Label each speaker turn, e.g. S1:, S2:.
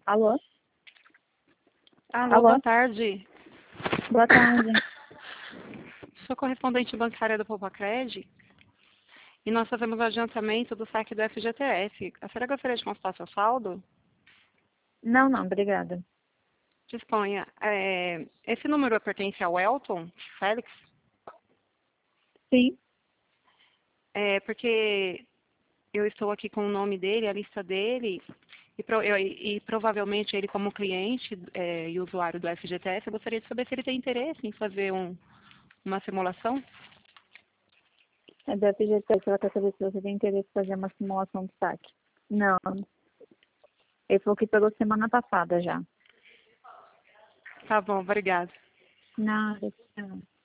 S1: Alô?
S2: Alô,
S1: Alô?
S2: boa tarde.
S1: Boa tarde.
S2: Sou correspondente bancária do Poupacred e nós fazemos o adiantamento do saque do FGTS. A senhora gostaria de consultar seu saldo?
S1: Não, não, obrigada.
S2: Disponha. Esse número pertence ao Elton Félix?
S1: Sim,
S2: Porque eu estou aqui com o nome dele, a lista dele, e provavelmente ele como cliente e usuário do FGTS, eu gostaria de saber se ele tem interesse em fazer uma simulação.
S1: é da FGTS, ela quer saber se você tem interesse em fazer uma simulação de saque. Não, ele falou que pegou semana passada já.
S2: Tá bom, obrigada.
S1: Nada, não.